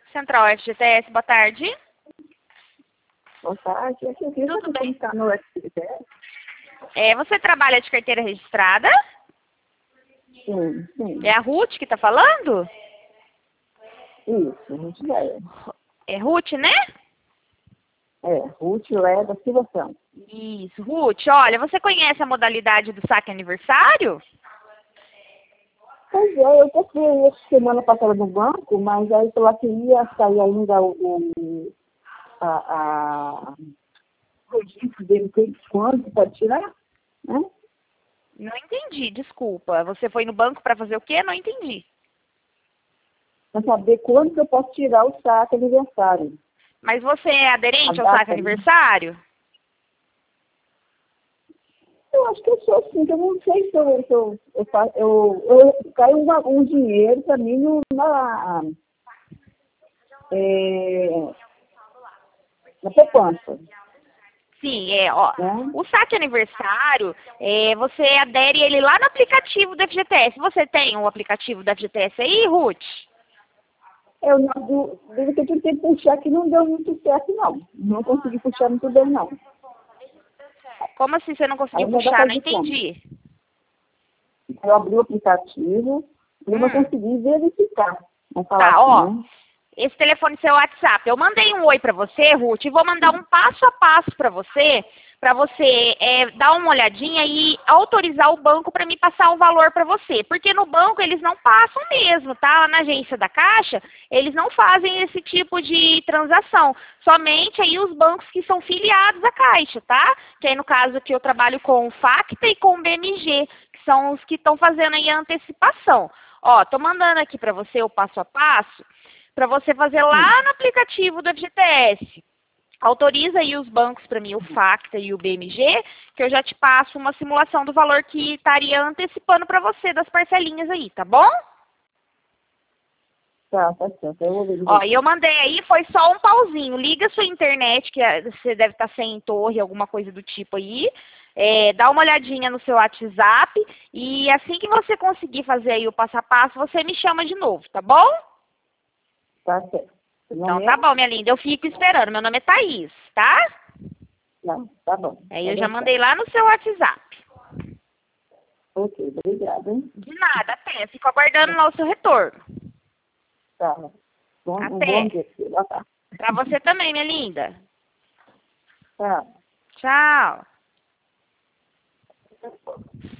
Central FGTS, boa tarde. Boa tarde. Eu queria Tudo bem? está no FGTS. Você trabalha de carteira registrada? Sim, sim. É a Ruth que está falando? Isso, Ruth Leia. É Ruth, né? Ruth Leia da Silva Santos. Isso, Ruth. Olha, você conhece a modalidade do saque aniversário? Pois é, eu passei essa semana passada no banco, mas aí pela que ia sair ainda o registro dele, quanto pode tirar, né? Não entendi, desculpa. Você foi no banco para fazer o quê? Não entendi. Para saber quando que eu posso tirar o saque aniversário. Mas você é A aderente ao data, saque né? aniversário? Eu acho que eu sou assim, que eu não sei se eu caio um dinheiro para mim na poupança, Sim, ó. né? O saque aniversário, você adere ele lá no aplicativo do FGTS. Você tem o aplicativo do FGTS aí, Ruth? Eu não, desde que eu tentei puxar que não deu muito certo, não. Não consegui puxar muito bem, não. Como assim você não conseguiu Aí não dá puxar? para Não fazer como. entendi. Eu abri o aplicativo e eu não consegui verificar. Vamos falar Tá, assim, ó. né? Esse telefone é seu WhatsApp. Eu mandei um oi pra você, Ruth, e vou mandar um passo a passo pra você dar uma olhadinha e autorizar o banco para me passar o valor para você. Porque no banco eles não passam mesmo, tá? Lá na agência da Caixa, eles não fazem esse tipo de transação. Somente aí os bancos que são filiados à Caixa, tá? Que aí no caso aqui eu trabalho com o Facta e com o BMG, que são os que estão fazendo aí a antecipação. Ó, tô mandando aqui para você o passo a passo para você fazer lá no aplicativo do FGTS. Autoriza aí os bancos para mim, o Facta e o BMG, que eu já te passo uma simulação do valor que estaria antecipando para você das parcelinhas aí, tá bom? Tá certo. Eu vou verificar. Ó, e eu mandei aí, foi só um pauzinho. Liga sua internet, que você deve estar sem torre, alguma coisa do tipo aí. Dá uma olhadinha no seu WhatsApp e assim que você conseguir fazer aí o passo a passo, você me chama de novo, tá bom? Tá certo. Então tá bom, minha linda. Eu fico esperando. Meu nome é Thaís, tá? Não, tá bom. Aí eu já mandei lá no seu WhatsApp. Ok, obrigada, hein? De nada, até. Fico aguardando lá o seu retorno. Tá. Um bom Até. dia. Boa tarde. Pra você também, minha linda. Tá. Tchau.